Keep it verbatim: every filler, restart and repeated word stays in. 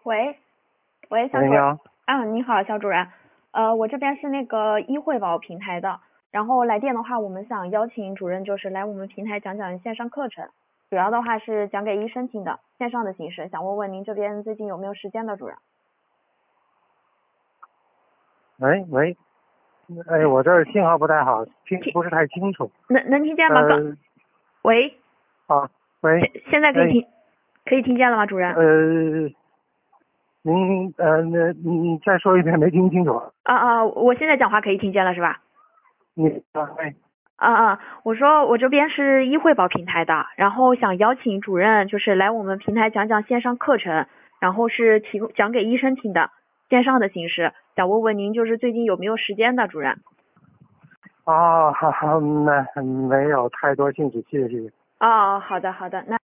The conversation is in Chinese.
喂，喂，小喂， 主任。 你好。 啊，你好，小主任。呃，我这边是那个医惠宝平台的，然后来电的话，我们想邀请主任就是来我们平台讲讲线上课程，主要的话是讲给医生听的，线上的形式，想问问您这边最近有没有时间的主任？ 喂喂，哎，我这儿信号不太好，听不是太清楚。 能能听见吗？刚， 呃， 喂， 啊，喂， 现现在可以哎， 听，可以听见了吗，主任？ 呃，您呃，那你再说一遍，没听清楚。 啊啊，我现在讲话可以听见了是吧？ 你啊，哎， 啊啊，我说我这边是医惠宝平台的，然后想邀请主任就是来我们平台讲讲线上课程，然后是提供讲给医生听的线上的形式，想问问您就是最近有没有时间的主任？ 啊，哈哈，那没有太多兴趣，谢谢。 哦，好的好的，那。